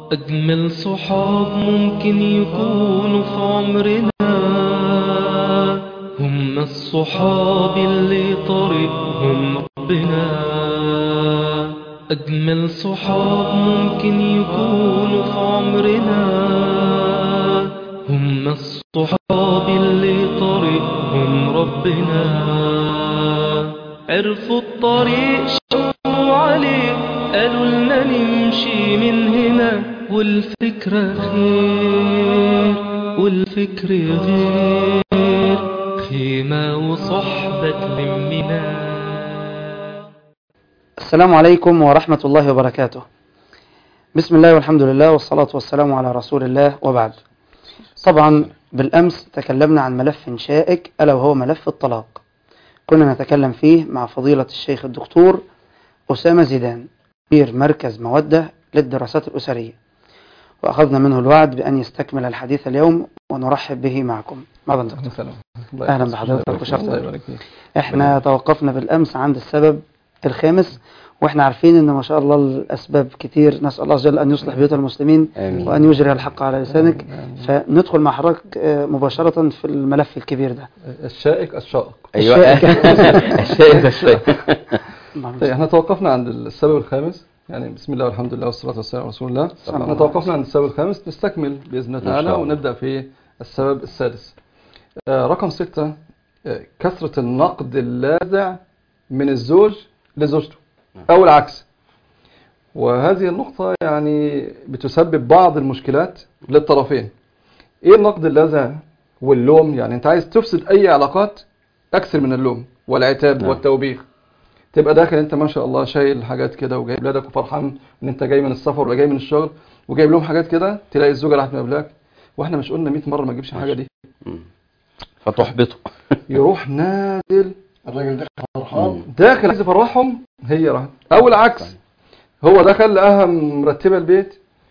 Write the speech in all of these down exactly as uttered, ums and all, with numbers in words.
أجمل صحاب ممكن يكونوا في عمرنا هم الصحاب اللي طريقهم ربنا. أجمل صحاب ممكن يكونوا في عمرنا هم الصحاب اللي طريقهم ربنا. عرفوا الطريق شاوروا عليه قالوا لنا نمشي من هنا، والفكرة خير والفكر غير، خيمة وصحبة تلمنا. السلام عليكم ورحمة الله وبركاته. بسم الله والحمد لله والصلاة والسلام على رسول الله، وبعد. طبعا بالأمس تكلمنا عن ملف شائك ألا وهو ملف الطلاق، كنا نتكلم فيه مع فضيلة الشيخ الدكتور أسامة زيدان مدير مركز مودة للدراسات الأسرية، وأخذنا منه الوعد بأن يستكمل الحديث اليوم ونرحب به معكم. ماذا دكتور؟ أهلا بحضرتك وشرفت. احنا توقفنا بالأمس عند السبب الخامس، واحنا عارفين ان ما شاء الله الاسباب كتير، نسال الله عز وجل ان يصلح بيوت المسلمين آمين. وان يجري الحق على لسانك. فندخل مع حضرتك مباشره في الملف الكبير ده. الشائك الشائق. ايوه الشائك الشائق. طيب احنا توقفنا عند السبب الخامس، يعني بسم الله والحمد لله والصلاه والسلام على رسول الله. احنا توقفنا عند السبب الخامس، نستكمل باذن الله تعالى ونبدا في السبب السادس. آه رقم ستة، آه كثره النقد اللاذع من الزوج لزوجته أو العكس. وهذه النقطة يعني بتسبب بعض المشكلات للطرفين. إيه النقد اللاذع واللوم؟ يعني أنت عايز تفسد أي علاقات أكثر من اللوم والعتاب نعم. والتوبيخ. تبقى داخل أنت ما شاء الله شايل حاجات كده وجايب ولادك وفرحان إن أنت جاي من السفر ولا جاي من الشغل وجايب لهم حاجات كده، تلاقي الزوجة راحت مقابلاك وإحنا مش قلنا مئة مرة ما تجيبش الحاجة دي، فتحبطه. يروح نازل الراجل داخل فرحان داخل عايز يفرحهم، هي راحت. او العكس، هو دخل لقاها مرتبه البيت،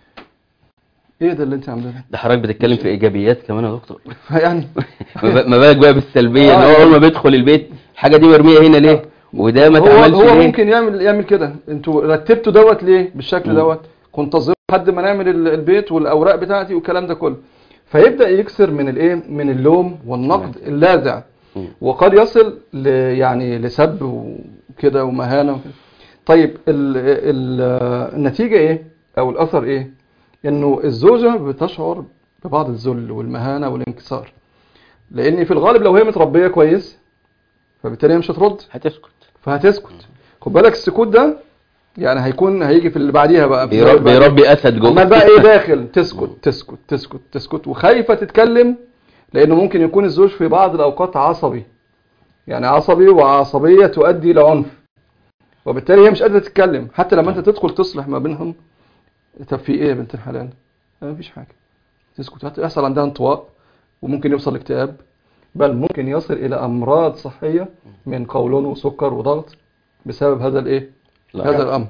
ايه ده اللي انت عاملاه ده؟ ده حضرتك بتتكلم في ايجابيات كمان يا دكتور. يعني ما بالك بقى بالسلبيه، ان هو اول ما بيدخل البيت الحاجه دي مرميه هنا ليه وده ما اتعملش ليه؟ هو ممكن يعمل يعمل كده. انتوا رتبتوا دوت ليه بالشكل دوت؟ كنت انتظر لحد ما نعمل البيت والاوراق بتاعتي والكلام ده كله، فيبدا يكسر من الايه من اللوم والنقد اللاذع، وقد يصل ل يعني لسب وكده ومهانه وكده. طيب ال ال النتيجه ايه او الاثر ايه؟ انه الزوجه بتشعر ببعض الذل والمهانه والانكسار، لان في الغالب لو هي متربيه كويس فبالتالي هي مش هترد، هتسكت فهتسكت. خد بالك السكوت ده يعني هيكون هيجي في اللي بعديها بقى بيربي, بيربي اسد جوه. ما بقى ايه داخل تسكت تسكت تسكت تسكت وخايفه تتكلم، لانه ممكن يكون الزوج في بعض الاوقات عصبي، يعني عصبي وعصبيه تؤدي الى عنف، وبالتالي هي مش قادره تتكلم. حتى لما انت تدخل تصلح ما بينهم، طب في ايه يا بنت الحلال؟ ما فيش حاجه، تسكت. يحصل عندها انطواء وممكن يوصل لاكتئاب، بل ممكن يصل الى امراض صحيه من قولون وسكر وضغط بسبب هذا الايه هذا الامر.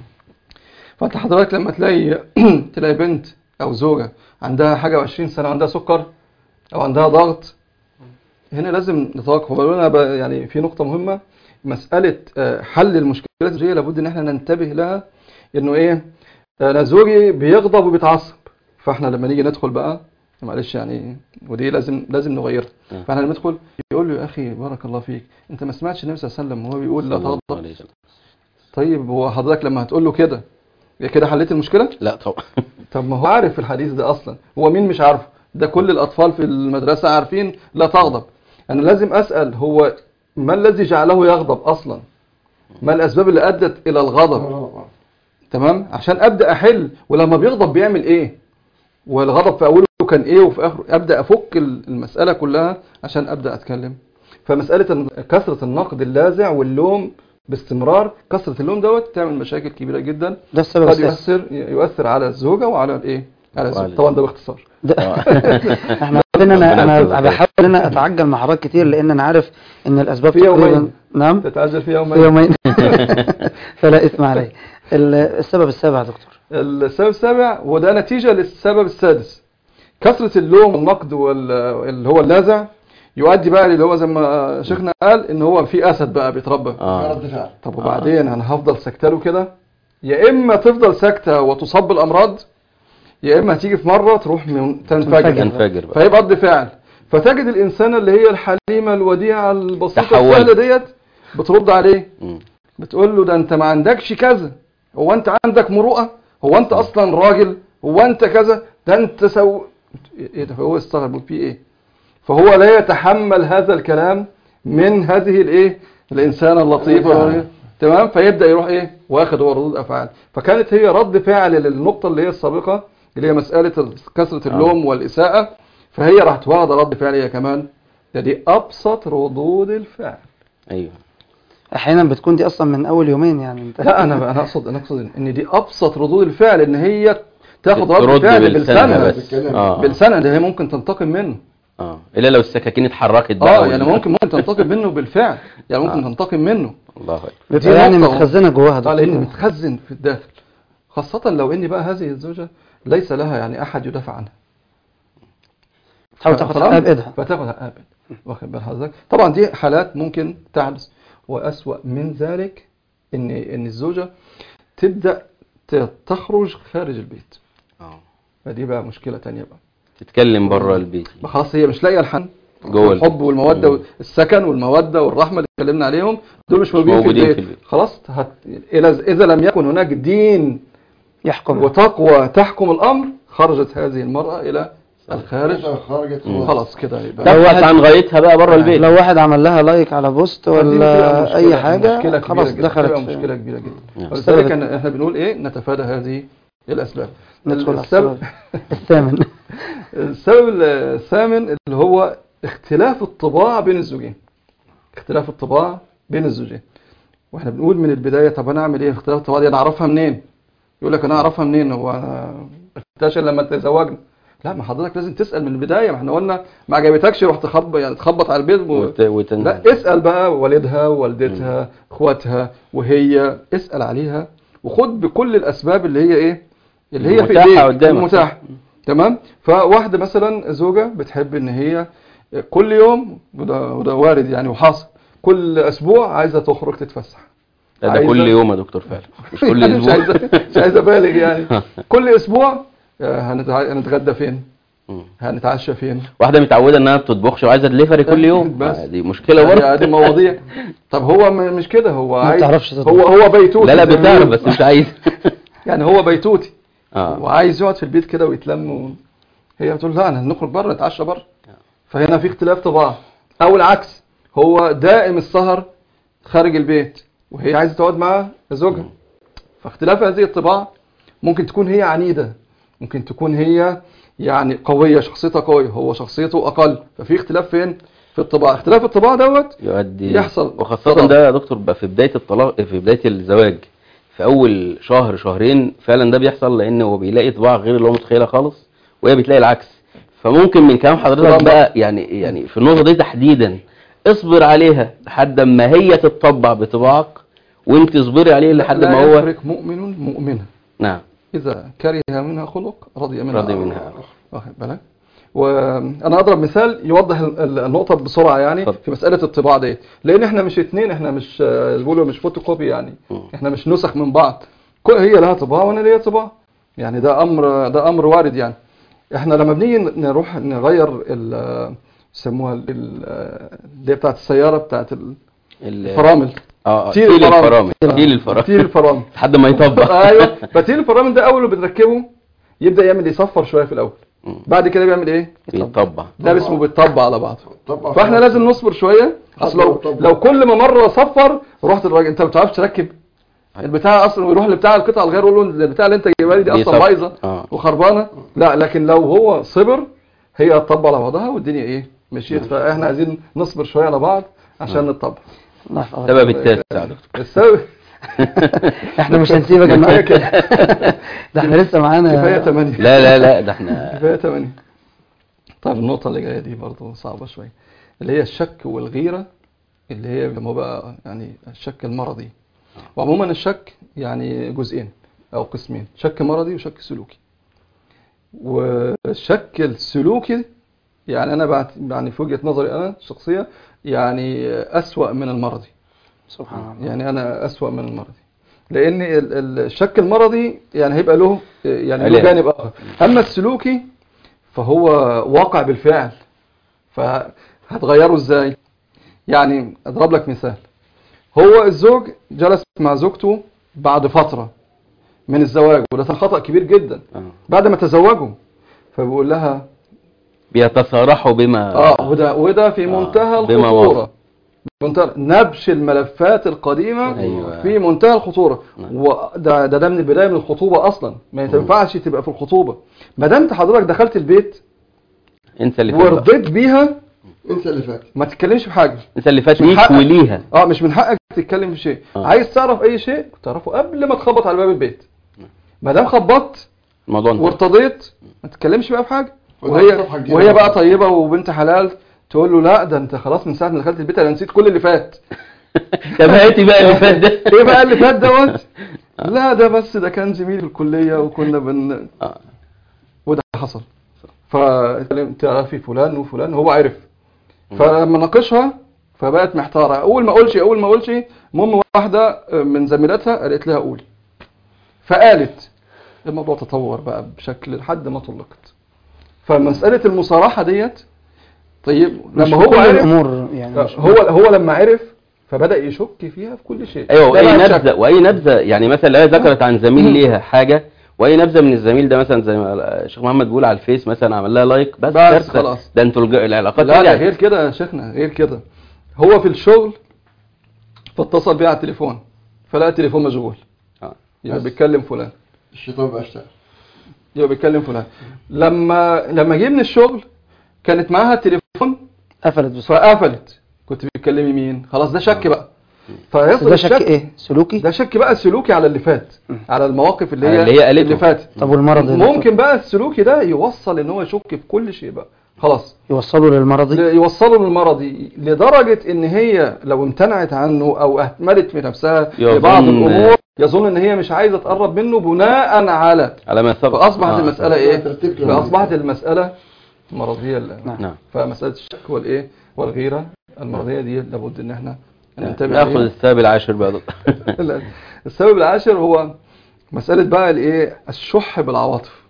فانت حضرتك لما تلاقي تلاقي بنت او زوجه عندها حاجه وعشرين سنه عندها سكر او عندها ضغط، هنا لازم نتوقف. وانا يعني في نقطه مهمه، مساله حل المشكلات الزوجيه لابد ان احنا ننتبه لها، انه ايه، انا زوجي بيغضب وبيتعصب، فاحنا لما نيجي ندخل بقى معلش يعني، ودي لازم لازم نغيرها. فاحنا لما ندخل يقول له يا اخي بارك الله فيك، انت ما سمعتش النبي صلى الله عليه وسلم وهو بيقول لا تغضب؟ طيب هو حضرتك لما هتقول له كده كده حليت المشكله؟ لا طبعا. طب ما هو عارف الحديث ده اصلا، هو مين مش عارفه؟ ده كل الاطفال في المدرسه عارفين لا تغضب. انا لازم اسال هو ما الذي جعله يغضب اصلا؟ ما الاسباب اللي ادت الى الغضب؟ تمام، عشان ابدا احل. ولما بيغضب بيعمل ايه؟ والغضب في اوله كان ايه وفي اخره؟ ابدا افك المساله كلها عشان ابدا اتكلم. فمساله كثره النقد اللاذع واللوم باستمرار، كثره اللوم دوت تعمل مشاكل كبيره جدا. ده السبب قد يؤثر يؤثر على الزوجه وعلى الايه على الزوج. طبعا ده باختصار. احنا انا انا بحاول ان انا اتعجل مع حضرتك كتير، لان انا عارف ان الاسباب في يومين. نعم تتعجل في يومين, في يومين. فلا اثم عليه. السبب السابع يا دكتور. السبب السابع وده نتيجه للسبب السادس، كثره اللوم والنقد واللي هو اللاذع يؤدي بقى اللي هو زي ما شيخنا قال ان هو في اسد بقى بيتربى. آه. طب وبعدين انا هفضل ساكته له كده؟ يا اما تفضل ساكته وتصاب بالامراض، يا اما هتيجي في مره تروح من- تنفجر تنفجر بقى. فيبقى رد فعل. فتجد الانسانه اللي هي الحليمه الوديعه البسيطه تحول. السهله ديت بترد عليه، مم. بتقول له ده انت ما عندكش كذا، هو انت عندك مروءه، هو انت اصلا راجل، هو انت كذا، ده انت سو ايه ده. هو استغرب بيقول فيه ايه، فهو لا يتحمل هذا الكلام من هذه الايه الانسانه اللطيفه. تمام. فيبدا يروح ايه واخد هو ردود افعال. فكانت هي رد فعل للنقطه اللي هي السابقه اللي هي مساله كثره اللوم والاساءه، فهي راحت واخده رد فعل هي كمان. ده دي ابسط ردود الفعل. ايوه. احيانا بتكون دي اصلا من اول يومين يعني انت. لا انا انا اقصد انا اقصد ان دي ابسط ردود الفعل، ان هي تاخد رد ترد فعل بلسانها بلسانها بس. اه بلسانها. ده هي ممكن تنتقم منه. اه الا لو السكاكين اتحركت بقى. اه وال- يعني ممكن ممكن تنتقم منه بالفعل، يعني ممكن آه. تنتقم منه. الله اكبر. بيبقى يعني نقطة. متخزنه جواها اه ده. لان متخزن في الداخل، خاصة لو ان بقى هذه الزوجة ليس لها يعني احد يدافع عنها، تحاول تاخد خلاص؟ حقها بايدها. فتاخد حقها بإيدها. واخد بال حضرتك. طبعا دي حالات ممكن تحدث، واسوأ من ذلك ان ان الزوجة تبدأ ت- تخرج خارج البيت. اه فدي بقى مشكلة تانية بقى. تتكلم بره البيت. ما خلاص هي مش لاقيه الحن جوه الحب والموده مم. والسكن والموده والرحمه اللي اتكلمنا عليهم، دول مش موجودين, موجودين في في البيت. البيت. خلاص هت... اذا اذا لم يكن هناك دين يحكم. وتقوى تحكم الامر، خرجت هذه المراه الى الخارج. خرجت مم. خلاص كده يبقى تبحث عن غايتها بقى بره البيت. لو واحد عمل لها لايك على بوست فدي بتبقى ولا مشكلة- اي حاجه مشكلة خلاص كبيرة جدا. دخلت بتبقى في- مشكله كبيره جدا. نعم. ولذلك إن احنا بنقول ايه نتفادى هذه الاسباب. ندخل على السبب الثامن. السبب الثامن اللي هو اختلاف الطباع بين الزوجين. اختلاف الطباع بين الزوجين. واحنا بنقول من البدايه طب انا اعمل ايه في اختلاف الطباع دي؟ انا اعرفها منين؟ يقول لك انا اعرفها منين؟ هو انا اكتشف لما تزوجنا؟ لا، ما حضرتك لازم تسال من البدايه. ما احنا قلنا ما عجبتكش رحت تخبط يعني تخبط على البيت و... وت... وتن... لا، اسال بقى والدها ووالدتها اخواتها، وهي اسال عليها وخد بكل الاسباب اللي هي ايه اللي هي في المتاحة ايديك قدامك. المتاحه. تمام. فواحده مثلا زوجه بتحب ان هي كل يوم، وده, وده وارد يعني وحاصل، كل اسبوع عايزه تخرج تتفسح. ده, ده عايزة- كل يوم يا دكتور فعلا، مش كل يعني مش اسبوع. عايزه مش عايزه بالغ يعني. كل اسبوع آه، هنتع- هنتغدى فين؟ مم. هنتعشى فين؟ واحده متعوده انها ما بتطبخش وعايزه دليفري كل يوم. بس. آه، دي مشكله يعني برضه. دي مواضيع. طب هو م- مش كده، هو ما عايز بتعرفش تطبخ. هو هو بيتوتي. لا لا زي ما بتعرف بيقولوا. بس مش عايز. يعني هو بيتوتي اه وعايز يقعد في البيت كده ويتلم و... هي بتقول لا انا نخرج بره نتعشى بره. فهنا في اختلاف طباع. او العكس، هو دائم السهر خارج البيت وهي عايزه تقعد مع زوجها. فاختلاف هذه الطباع ممكن تكون هي عنيده، ممكن تكون هي يعني قويه، شخصيتها قويه، هو شخصيته اقل. ففي اختلاف فين؟ في الطباع. اختلاف الطباع دوت يؤدي يحصل وخاصة طبعا. ده يا دكتور بقى في بداية الطلاق، في بداية الزواج، في أول شهر شهرين فعلا ده بيحصل، لأن هو بيلاقي طباع غير اللي هو متخيلها خالص، وهي بتلاقي العكس. فممكن من كلام حضرتك طبعا. بقى يعني يعني في النقطة دي تحديدا اصبر عليها لحد ما هي تتطبع بطباعك، وانت اصبري عليه لحد لا ما هو. يفرق مؤمن مؤمنة نعم. إذا كره منها خلق رضي منها رضي آخر. منها. واخد بالك. وأنا أضرب مثال يوضح ال- ال- النقطة بسرعة يعني اتفضل. في مسألة الطباع دي، لأن إحنا مش اتنين، إحنا مش آه، بيقولوا مش فوتوكوبي يعني، مم. إحنا مش نسخ من بعض. كل هي لها طباع وأنا ليا طباع، يعني ده أمر ده أمر وارد يعني. إحنا لما بنيجي نروح نغير ال يسموها ال- ال- اللي هي بتاعت السيارة بتاعت ال- ال- الفرامل. اه آه، تيل تيل الفرامل. الفرامل تيل الفرامل تيل الفرامل لحد ما يطبق. ايوه. فتيل الفرامل ده اول ما بتركبه يبدا يعمل يصفر شويه في الاول، مم. بعد كده بيعمل ايه؟ يطبق. ده اسمه بيتطبع على بعضه. طبعا. فاحنا لازم نصبر شويه. اصل لو طبعا. لو كل ما مره صفر رحت الراجل انت ما بتعرفش تركب البتاع اصلا، ويروح لبتاع القطع الغير يقول له البتاع اللي انت جايبها لي دي اصلا بيصفر. بايظه آه. وخربانه. لا، لكن لو هو صبر هي هتطبع على بعضها والدنيا ايه مشيت. فاحنا عايزين نصبر شويه على بعض عشان نطبع. الله يحفظك. السبب التاسع يا دكتور. السبب احنا مش هنسيبك كفايه النهارده. كده، ده احنا لسه معانا. كفايه ثمانية. لا لا لا ده احنا كفايه ثمانية. طيب النقطة اللي جاية دي برضه صعبة شوية، اللي هي الشك والغيرة، اللي هي لما بقى يعني الشك المرضي. وعموما الشك يعني جزئين أو قسمين، شك مرضي وشك سلوكي. والشك السلوكي يعني أنا بعت يعني في وجهة نظري أنا الشخصية يعني أسوأ من المرضي. سبحان الله. يعني أنا أسوأ من المرضي. لان ال- ال- الشك المرضي يعني هيبقى له يعني له علاج. جانب اخر. اما السلوكي فهو واقع بالفعل، فهتغيره ازاي؟ يعني اضرب لك مثال. هو الزوج جلس مع زوجته بعد فترة من الزواج، وده كان خطأ كبير جدا آه. بعد ما تزوجوا، فبيقول لها بيتصارحوا بما اه وده وده في آه، منتهى بما الخطورة، وصف. منتهى نبش الملفات القديمة أيوة. في منتهى الخطورة. نعم. وده ده, ده من البداية من الخطوبة أصلا، ما تنفعش تبقى في الخطوبة. ما دام حضرتك دخلت البيت انسى اللي فات بقى. ورضيت بيها انسى اللي فات. ما تتكلمش في حاجة. انسى اللي فات من ليك حقك. وليها. اه مش من حقك تتكلم في شيء. آه. عايز تعرف أي شيء تعرفه قبل ما تخبط على باب البيت. ما دام خبطت الموضوع انتهى. وارتضيت ما تتكلمش بقى في حاجة. وده وهي الصفحة الجديدة. وهي بقى طيبة وبنت حلال، تقول له لا ده انت خلاص من ساعة ما دخلت البيت انا نسيت كل اللي فات. طب هاتي بقى اللي فات ده. ايه بقى اللي فات دوت؟ لا ده بس ده كان زميلي في الكلية وكنا بن آه. وده حصل. فتعرفي فلان وفلان، هو عرف. فلما ناقشها فبقت محتارة، اول ما اقولش اول ما اقولش المهم واحدة من زميلاتها قالت لها قولي، فقالت. الموضوع تطور بقى بشكل لحد ما طلقت. فمسألة المصارحة ديت طيب مش لما في هو كل عرف الامور يعني مش هو هو لما عرف فبدأ يشك فيها في كل شيء. ايوه، ده واي بقى الشك. نبذه واي نبذه يعني مثلا لو هي ذكرت عن زميل ليها حاجه، واي نبذه من الزميل ده مثلا زي ما الشيخ محمد بيقول على الفيس مثلا عمل لها لايك بس, بس كارثة. خلاص. ده انتوا الج- العلاقات لا لا رجعت. غير كده يا شيخنا، غير كده. هو في الشغل فاتصل بيها على التليفون فلقى التليفون مشغول، آه. يبقى بس. بيتكلم فلان الشيطان بقى اشتغل. يبقى بيتكلم فلان. لما لما جه من الشغل كانت معاها التليفون قفلت بسرعه. فقفلت، كنت بتكلمي مين؟ خلاص ده شك بقى. بس فيصل ده شك الشك ايه؟ سلوكي؟ ده شك بقى سلوكي على اللي فات، على المواقف اللي على هي اللي هي قالته. اللي فاتت. طب والمرض يا دكتور؟ ممكن بقى السلوكي ده يوصل ان هو يشك في كل شيء بقى خلاص، يوصلوا للمرضي؟ يوصله للمرضي لدرجة ان هي لو امتنعت عنه او اهملت في نفسها يظن- لبعض الامور يظن ان هي مش عايزة تقرب منه بناء على على ما سبق. فاصبحت آه. المسألة ايه؟ ترتيب كده. فاصبحت المسألة مرضية ال- نعم. فمسألة الشك والايه والغيرة المرضية دي لابد ان احنا ننتبه ناخذ عليها. السبب العاشر بقى. لا. السبب العاشر هو مسألة بقى الايه؟ الشح بالعواطف.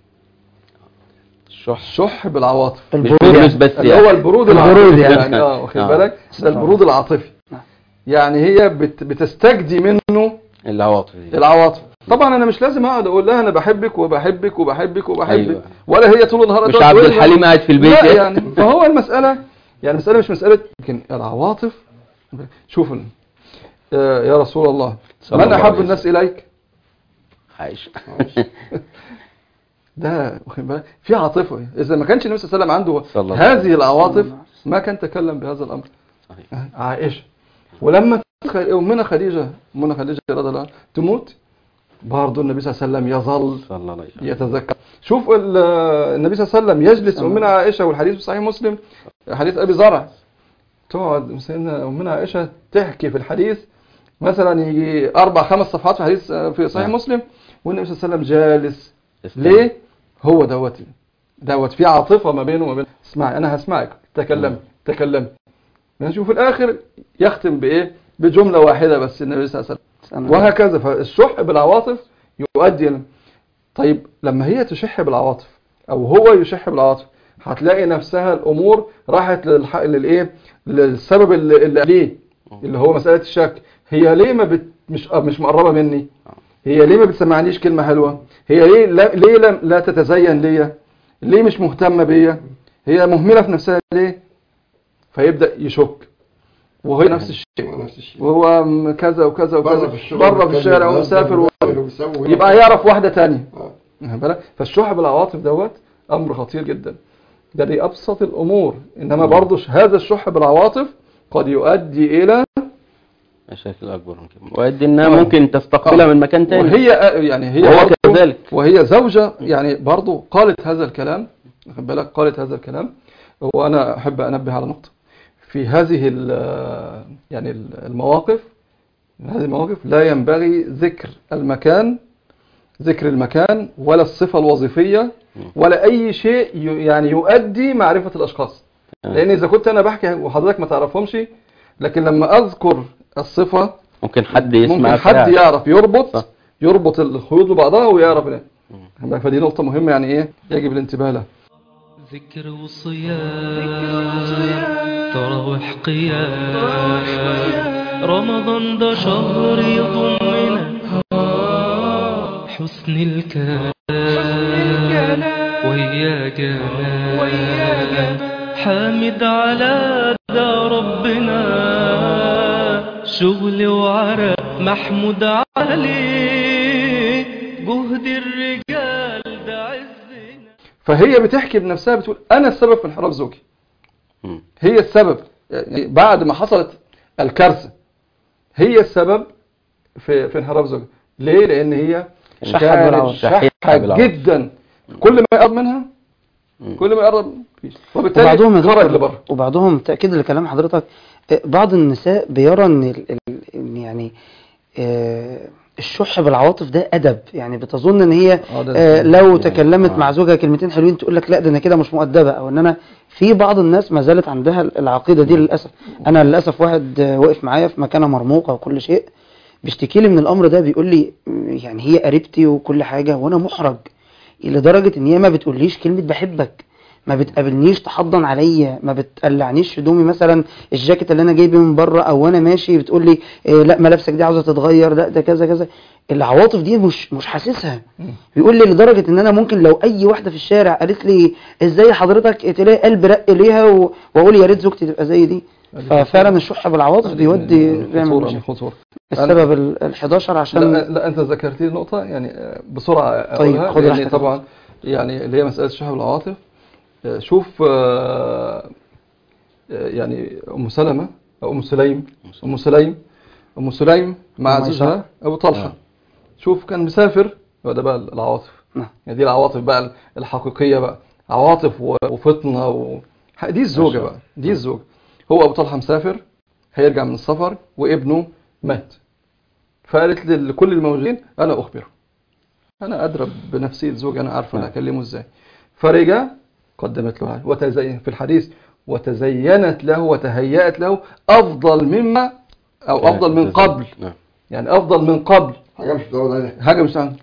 الشح الشح بالعواطف مش البرود برود يعني. بس اللي هو يعني. البرود البرود العاطفي يعني. يعني اه واخد آه. بالك؟ ده البرود العاطفي. يعني هي بت بتستجدي منه العواطف دي. العواطف. طبعا انا مش لازم اقعد اقول لها انا بحبك وبحبك وبحبك وبحبك أيوة. ولا هي طول النهار مش تقعد عبد تقول لي- الحليم قاعد في البيت لا يعني فهو المسألة يعني المسألة مش مسألة لكن العواطف. شوفوا آه يا رسول الله صلى من الله احب عليه الناس اليك؟ عايش. ده واخد بالك في عاطفه. اذا ما كانش النبي صلى الله عليه وسلم صلى عنده الله عليه هذه العواطف ما كان تكلم بهذا الامر. صحيح. عائشه ولما امنا خديجه امنا خديجه رضي الله عنها تموت برضه النبي صلى الله عليه وسلم يظل صلى الله عليه وسلم. يتذكر. شوف ال- النبي صلى الله عليه وسلم يجلس امنا عائشه والحديث في صحيح مسلم حديث ابي زرع، تقعد سيدنا امنا عائشه تحكي في الحديث مثلا يجي اربع خمس صفحات في حديث في صحيح نعم. مسلم والنبي صلى الله عليه وسلم جالس. استنى. ليه؟ هو دوت دوت في عاطفه ما بينه وما بين اسمعي انا هسمعك تكلم تكلم. نشوف في الاخر يختم بايه؟ بجمله واحده بس النبي صلى الله عليه وسلم. وهكذا فالشح بالعواطف يؤدي ل- طيب لما هي تشح بالعواطف او هو يشح بالعواطف هتلاقي نفسها الامور راحت للح... للايه؟ للسبب اللي, اللي ليه اللي هو مساله الشك. هي ليه ما بت... مش مش مقربه مني؟ هي ليه ما بتسمعنيش كلمه حلوه؟ هي ليه لا... ليه لا... لا تتزين ليا؟ ليه مش مهتمه بيا؟ هي مهمله في نفسها ليه؟ فيبدا يشك وهي نفس الشيء نفس الشيء. وهو م- كذا وكذا بره وكذا في الشغل بره في بيتكلم الشارع بيهزر ومسافر و... وبيعمل وبيسوي. يبقى يعرف واحده تانية. آه. واخد بالك؟ فالشح بالعواطف دوت امر خطير جدا. ده دي ابسط الامور، انما برضه هذا الشح بالعواطف قد يؤدي الى مشاكل اكبر من كده ويؤدي انها ممكن تستقبلها آه. من مكان تاني. وهي يعني هي وهو برضه كذلك. وهي زوجة يعني برضه قالت هذا الكلام. واخد بالك؟ قالت هذا الكلام. وانا احب انبه على نقطة في هذه ال- يعني المواقف. هذه المواقف لا ينبغي ذكر المكان ذكر المكان ولا الصفة الوظيفية ولا أي شيء ي- يعني يؤدي معرفة الأشخاص. لأن إذا كنت أنا بحكي وحضرتك ما تعرفهمش لكن لما أذكر الصفة ممكن حد يسمع ممكن حد بتاع- يعرف يربط صح. يربط الخيوط ببعضها ويعرف ايه. فدي نقطة مهمة يعني ايه يجب الانتباه لها. ذكر وصيام تراوح قيام رمضان ده شهر يضمنا حسن الكلام ويا جمال حامد على ده ربنا شغل وعرق محمود عليه جهد الرجال ده عزنا. فهي بتحكي بنفسها بتقول انا السبب في انحراف زوجي، مم. هي السبب يعني بعد ما حصلت الكارثة هي السبب في في انحراف زوجها. ليه؟ لان هي شحت كانت بالعوض. شحت بالعوض. جدا، كل ما يقرب منها مم. كل ما يقرب مفيش. وبعضهم يا وبالتالي خرج دكتور- لبره. وبعضهم تأكيد لكلام حضرتك، آه، بعض النساء بيرى ان ال- ال- إن يعني آه، الشح بالعواطف ده أدب، يعني بتظن ان هي آه، ده آه، لو يعني تكلمت آه. مع زوجها كلمتين حلوين تقول لك لا ده انا كده مش مؤدبة، او ان انا في بعض الناس ما زالت عندها العقيدة دي للأسف. انا للأسف واحد آه، واقف معايا في مكانة مرموقة وكل شيء بيشتكي لي من الامر ده، بيقول لي م، يعني هي قريبتي وكل حاجة وانا محرج لدرجة ان هي ما بتقوليش كلمة بحبك، ما بتقابلنيش تحضن عليا، ما بتقلعنيش هدومي مثلا الجاكيت اللي انا جايبه من بره، او وانا ماشي بتقول لي إيه لا ملابسك دي عاوزه تتغير، لا ده كذا كذا. العواطف دي مش مش حاسسها. بيقول لي لدرجه ان انا ممكن لو اي واحده في الشارع قالت لي ازاي حضرتك تلاقي قلب رق ليها و- واقول يا ريت زوجتي تبقى زي دي. ففعلا الشح بالعواطف بيودي بيعمل خطورة مشاكل. خطورة. السبب ال الحداشر عشان لا, لا انت ذكرت لي نقطة يعني آه، بسرعة طيب، اقولها خد لان راحتك. طبعا يعني اللي هي مسألة الشح بالعواطف. آه، شوف آه، آه، يعني ام سلمة او ام سليم ام سليم ام سليم مع أم زوجها عائشة. ابو طلحة. آه. شوف كان مسافر، وده بقى العواطف. نعم. يعني دي العواطف بقى الحقيقية بقى، عواطف و- وفطنة و... دي الزوجة بقى، دي الزوجة. هو ابو طلحة مسافر هيرجع من السفر وابنه مات، فقالت لكل الموجودين انا اخبره، انا ادرى بنفسية زوجي، انا عارفه انا اكلمه ازاي. فرجع قدمت له وتزين في الحديث وتزينت له وتهيأت له افضل مما او افضل من قبل، نعم. يعني افضل من قبل حاجة مش بتعود عليها. حاجة مش عنده.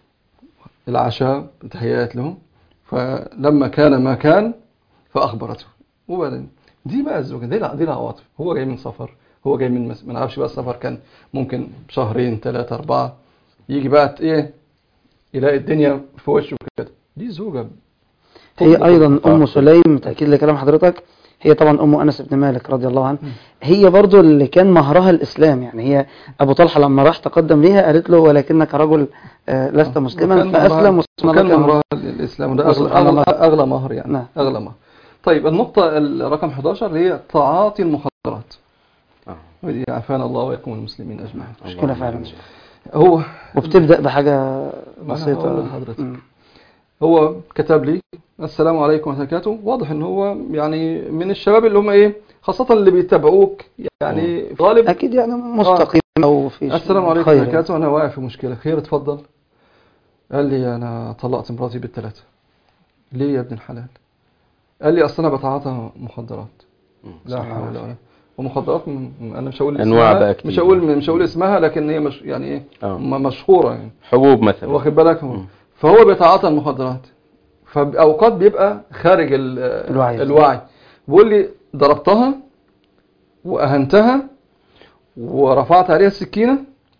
العشاء تهيأت له، فلما كان ما كان فأخبرته. وبعدين دي بقى الزوجة، دي دي العواطف. هو جاي من سفر، هو جاي من مس... ما نعرفش بقى السفر كان ممكن شهرين ثلاثة أربعة، يجي بقى ايه يلاقي الدنيا في وشه كده. دي زوجة. هي ايضا ام سليم تاكيد لكلام حضرتك، هي طبعا ام انس بن مالك رضي الله عنه، هي برضو اللي كان مهرها الاسلام. يعني هي ابو طلحه لما راح تقدم ليها قالت له ولكنك رجل آه، لست مسلما وكان فاسلم مهرها- وكان مهرها الإسلام، وده أغلى, وسبحان الله. أغلى, أغلى مهر يعني. نعم. أغلى مهر. طيب النقطة الرقم حداشر هي تعاطي المخدرات. آه. ودي عافانا الله ويقوم المسلمين أجمعين. مشكله فعلا، هو وبتبدا بحاجه هقول بسيطه. لحضرتك. مم. هو كتب لي السلام عليكم ورحمة الله وبركاته. واضح ان هو يعني من الشباب اللي هم ايه، خاصة اللي بيتابعوك يعني غالب. اكيد يعني مستقيم او في شيء السلام عليكم خير ورحمة الله يعني. وبركاته، انا واقع في مشكلة، خير اتفضل. قال لي انا طلقت مراتي بالثلاثة. ليه يا ابن الحلال؟ قال لي اصل انا بتعاطى مخدرات. لا حول ولا قوة. ومخدرات م- انا مش هقول أنواع اسمها، بقى كتير. مش هقول مش هقول اسمها، لكن هي مش يعني ايه آه. م- مشهورة يعني، حبوب مثلا. واخد بالك. مم. فهو بيتعاطى المخدرات، فاوقات بيبقى خارج ال- الوعي. الوعي. بيقول لي ضربتها واهنتها ورفعت عليها السكينة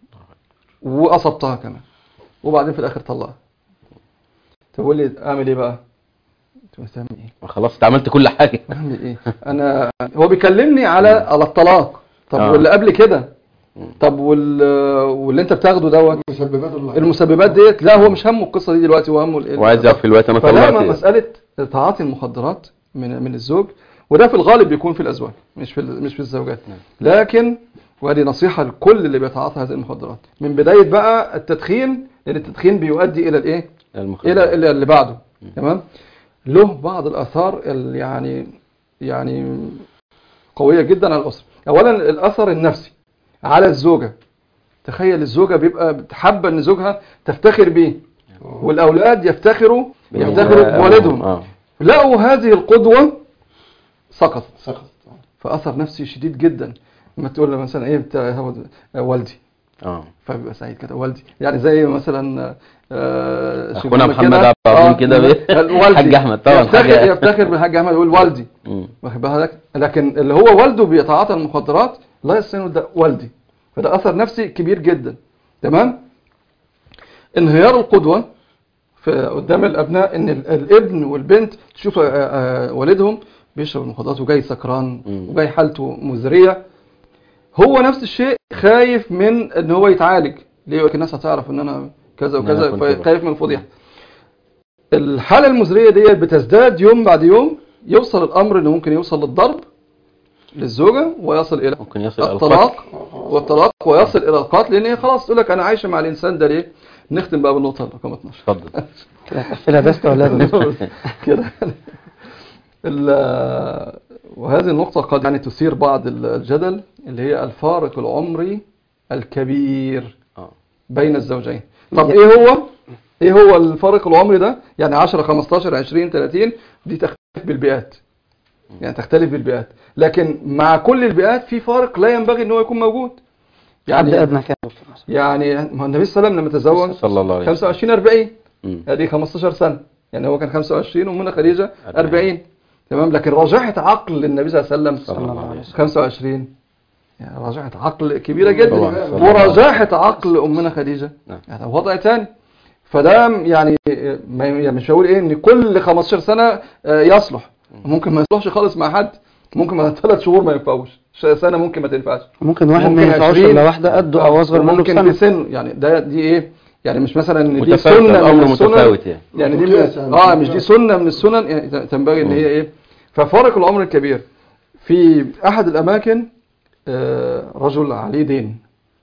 واصبتها كمان، وبعدين في الاخر طلقها. تقول لي اعمل ايه بقى؟ قلت له تعمل ايه؟ خلاص انت عملت كل حاجة. اعمل ايه؟ انا هو بيكلمني على على الطلاق. طب آه. واللي قبل كده؟ طب وال... واللي انت بتاخده دوت المسببات والله. المسببات ديت؟ لا هو مش همه القصة دي دلوقتي، هو همه ال- وعايز يعرف في الوقت انا فلا طلعت. مسألة تعاطي المخدرات من من الزوج، وده في الغالب بيكون في الأزواج مش في ال- مش في الزوجات. لكن وهذه نصيحة لكل اللي بيتعاطى هذه المخدرات من بداية بقى التدخين، لأن التدخين بيؤدي إلى الإيه؟ المخدرات. إلى إلى اللي بعده. تمام؟ له بعض الآثار ال- يعني يعني قوية جدا على الأسرة. أولا الأثر النفسي على الزوجة. تخيل الزوجة بيبقى بتحب ان زوجها تفتخر بيه، والاولاد يفتخروا يفتخروا بوالدهم. آه. لقوا هذه القدوة سقطت، سقط. فاثر نفسي شديد جدا. لما تقول له مثلا ايه بتاع والدي اه فبيبقى سعيد كده والدي، يعني زي مثلا آه اخونا شيخنا محمد عبد العظيم كده بيه. والدي حاج احمد طبعا يفتخر حاجة. يفتخر بالحاج احمد يقول والدي، مم. واخد بالك. لكن اللي هو والده بيتعاطى المخدرات لا يصير ده والدي، فده اثر نفسي كبير جدا. تمام. انهيار القدوه في قدام الابناء، ان ال- الابن والبنت تشوف آه، آه، والدهم بيشرب المخدرات وجاي سكران مم. وجاي حالته مزريه، هو نفس الشيء خايف من ان هو يتعالج. ليه؟ يقول لك الناس هتعرف ان انا كذا إن أنا وكذا، كنت فخايف من الفضيحه. الحاله المزريه ديت بتزداد يوم بعد يوم، يوصل الامر انه ممكن يوصل للضرب للزوجه، ويصل الى ممكن يصل الى القتل. الطلاق والطلاق، ويصل الى القتل، لان هي خلاص تقول لك انا عايشه مع الانسان ده ليه. نختم بقى بالنقطه رقم اتناشر. اتفضل. كده هتقفلها دست ولا لا؟ كده. ال- وهذه النقطة قد يعني تثير بعض الجدل، اللي هي الفارق العمري الكبير اه بين الزوجين. طب ايه هو ايه هو الفارق العمري ده؟ يعني عشرة خمستاشر عشرين ثلاثين، دي تختلف بالبيئات، يعني تختلف بالبيئات، لكن مع كل البيئات في فارق لا ينبغي ان هو يكون موجود. حد يعني ادنى كام دكتور مثلا؟ يعني ما النبي صلى الله عليه وسلم لما تزوج صلى الله عليه خمسة وسلم. وعشرين أربعين، مم. هذه خمستاشر سنة، يعني هو كان خمسة وعشرين ومنى خديجة أربعين. أربعين. تمام. لكن راجحة عقل النبي صلى الله عليه وسلم صلى الله عليه وسلم. خمسة وعشرين، يعني راجحة عقل كبيرة جدا. طبعاً. صلى الله عليه وراجحة عقل أمنا خديجة نعم. يعني وضع تاني. فده يعني ما يعني مش هقول ايه ان كل خمستاشر سنة آه، يصلح، ممكن ما يصلحش خالص مع حد، ممكن ما ثلاث شهور ما ينفعوش، سنة ممكن ما تنفعش، ممكن واحد ما ممكن ينفعوش عشرين. الا واحده قده او اصغر منه ممكن بسنه. في سن، يعني ده دي ايه، يعني مش مثلا ان دي متفاوت، سنة من الامر السنن، متفاوت يعني. يعني دي مقياس يعني. اه مش دي سنة من السنن، يعني تنبغي ان هي ايه. ففارق العمر الكبير. في احد الاماكن آه، رجل عليه دين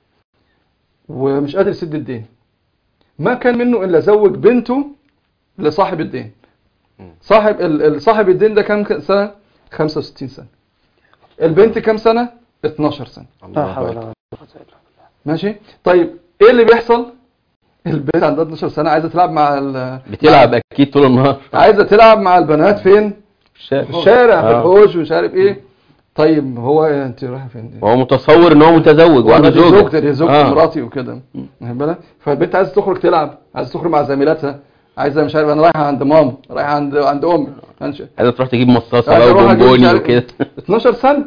ومش قادر يسد الدين، ما كان منه الا زوج بنته لصاحب الدين. صاحب ال- ال- صاحب الدين ده كام سنة؟ خمسة وستين سنة. البنت كام سنة؟ اتناشر سنة. لا حول الله ولا قوه الا بالله. ماشي. طيب ايه اللي بيحصل؟ البنت عندها اتناشر سنة عايزة تلعب مع ال بتلعب اكيد طول النهار عايزة تلعب مع البنات فين؟ في في الشارع، في آه. الحوش ومش عارف ايه. طيب هو انت رايحه فين دي؟ وهو متصور ان هو متزوج وانا وعنده دي زوجة. زوجتي، دي زوجة آه. مراتي وكده، واخد بالك؟ فالبنت عايزه تخرج تلعب، عايزه تخرج مع زميلاتها، عايزه مش عارف انا رايحه عند ماما، رايحه عند عند امي، ماشي. عايزة تروح تجيب مصاصة عايزة بقى أروح أجيب مش وبونبوني عارف- وكده. اتناشر سنة.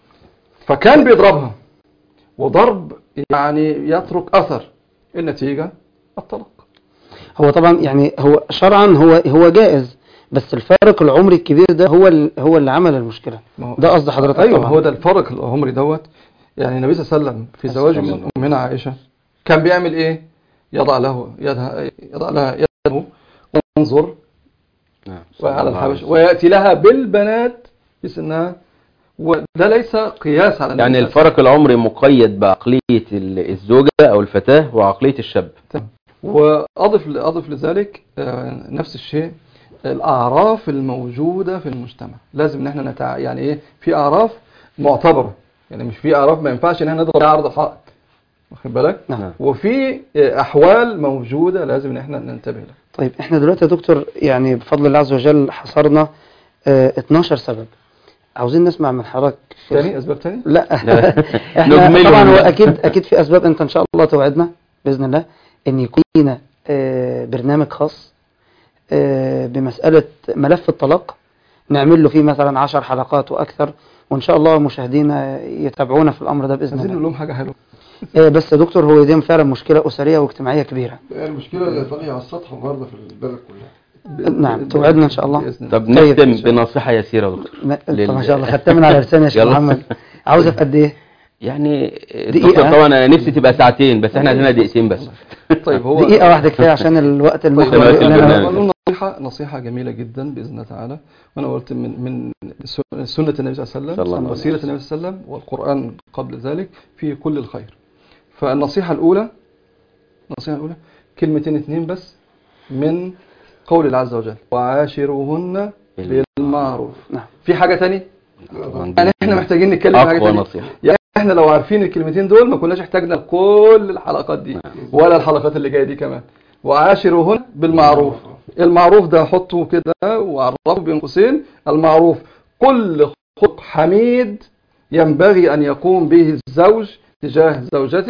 فكان بيضربها، وضرب يعني يترك اثر. النتيجة الطلاق. هو طبعا يعني هو شرعا هو هو جائز، بس الفارق العمري الكبير ده هو ال- هو اللي عمل المشكله. ما هو- ده قصد حضرتك ايوه طبعا. هو ده الفرق العمري دوت. يعني النبي صلى الله عليه وسلم في زواجه من امنا عائشه كان بيعمل ايه؟ يضع له يدها، يضع لها يده وينظر نعم. على الحبش، وياتي لها بالبنات في سنها، وده ليس قياس على النبي يعني صلى الله عليه الفرق العمري مقيد بعقلية ال- الزوجة او الفتاة وعقلية الشاب. وسلم. واضف اضف لذلك آه، نفس الشيء الاعراف الموجوده في المجتمع. لازم ان احنا نتع... يعني ايه، في اعراف معتبره، يعني مش في اعراف ما ينفعش ان احنا نضرب عليها عرض الحائط، واخد بالك؟ نعم. وفي احوال موجوده لازم ان احنا ننتبه لها. طيب احنا دلوقتي يا دكتور يعني بفضل الله عز وجل حصرنا اه اتناشر سبب. عاوزين نسمع من حضرتك. تاني اسباب تاني؟ لا احنا نجملهم. طبعا هو اكيد اكيد في اسباب انت ان شاء الله توعدنا باذن الله ان يكون لنا اه برنامج خاص اه بمساله ملف الطلاق، نعمل له فيه مثلا عشر حلقات واكثر، وان شاء الله مشاهدينا يتابعونا في الامر ده باذن عايزين نقول الله. لهم حاجه حلوه. اه بس يا دكتور هو دي فعلا مشكله اسريه واجتماعيه كبيره. المشكلة اللي طالعة على السطح النهارده في البلد كلها. نعم، توعدنا إن شاء الله. بإذن الله. طب نختم بنصيحة يسيرة يا دكتور. ما لل- طب ما شاء الله خدتها من على لساني يا شيخ يلا. محمد. عاوزه في قد ايه؟ يعني دقيقة. الدكتور طبعا انا نفسي تبقى ساعتين، بس احنا عندنا دقيقتين بس. طيب هو دقيقه واحده كفايه عشان الوقت طيب المخرج الوقت بيقول لنا. البرنامج. نقول نصيحة نصيحة جميلة جدا بإذن الله تعالى. وأنا قلت من من سنة النبي صلى الله عليه صلى الله وسلم عليه وسيرة النبي صلى الله عليه وسلم والقرآن قبل ذلك في كل الخير. فالنصيحة الأولى النصيحة الأولى كلمتين اتنين بس من قول الله عز وجل: وعاشروهن بالمعروف. نعم. في حاجة تاني؟ يعني احنا محتاجين نتكلم في حاجة أقوى تانية. نصيحة. يعني احنا لو عارفين الكلمتين دول ما كناش احتاجنا كل الحلقات دي ولا الحلقات اللي جايه دي كمان. وعاشروهن بالمعروف. المعروف ده حطه كده وعرفه بين قوسين. المعروف كل خلق حميد ينبغي أن يقوم به الزوج تجاه زوجته،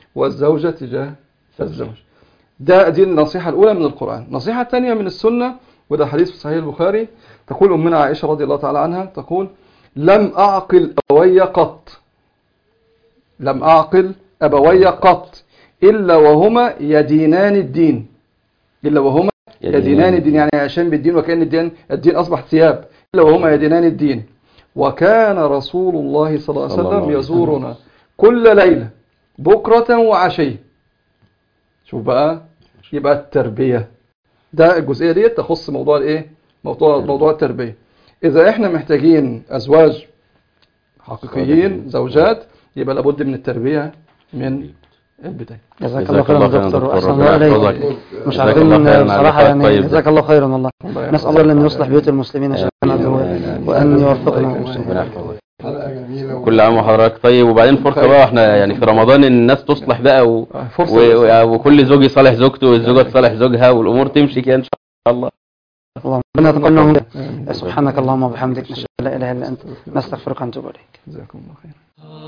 والزوجة تجاه الزوج. ده دي النصيحة الأولى من القرآن. النصيحة الثانية من السنة، وده حديث في صحيح البخاري، تقول أمنا عائشة رضي الله تعالى عنها، تقول: لم أعقل أبوي قط لم أعقل أبوي قط إلا وهما يدينان الدين إلا وهما يدينان الدين يعني عشان بالدين، وكأن الدين الدين أصبح ثياب. إلا وهما يدينان الدين. وكان رسول الله صلى الله عليه وسلم يزورنا كل ليلة بكرة وعشية. شوف بقى، يبقى التربية ده الجزئية دي تخص موضوع الايه موضوع موضوع التربية. إذا احنا محتاجين أزواج حقيقيين، زوجات، يبقى لابد من التربية من البداية. جزاك الله خيرا يا دكتور، واحسن الله اليك. مش عارفين بصراحه يعني، جزاك الله خيرا والله. نسال الله ان يصلح بيوت المسلمين وان يوفقنا. حلقة جميلة. كل عام وحضرتك طيب. وبعدين فرصه بقى، واحنا يعني في رمضان الناس تصلح بقى و... و... وكل زوج يصالح زوجته والزوجه تصالح زوجها والامور تمشي كده ان شاء الله. اللهم ربنا يتقبل. سبحانك اللهم وبحمدك، نشهد ان لا اله الا انت، نستغفرك ونتوب اليك. جزاكم الله خير.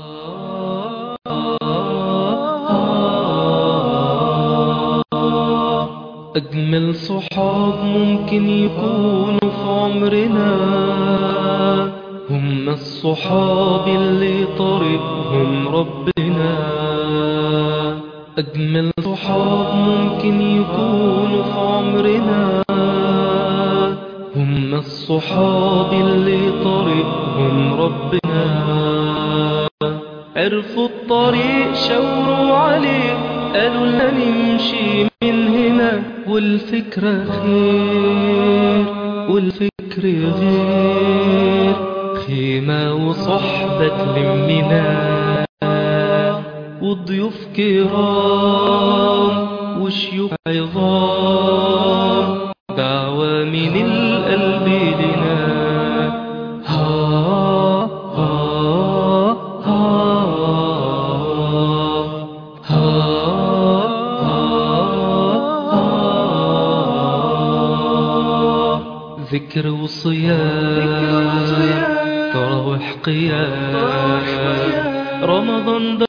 أجمل صحاب ممكن يكونوا في عمرنا هم الصحاب اللي طريقهم ربنا. أجمل صحاب ممكن يكونوا في عمرنا هم الصحاب اللي طريقهم ربنا. عرفوا الطريق شاوروا عليه قالوا لنا نمشي من هنا، والفكرة خير والفكر غير، خيمة وصحبة تلمنا وضيوف كرام وشيوخ عظام، دعوة من القلب لنا. ها ها ذكر وصيام تراوح قيام رمضان.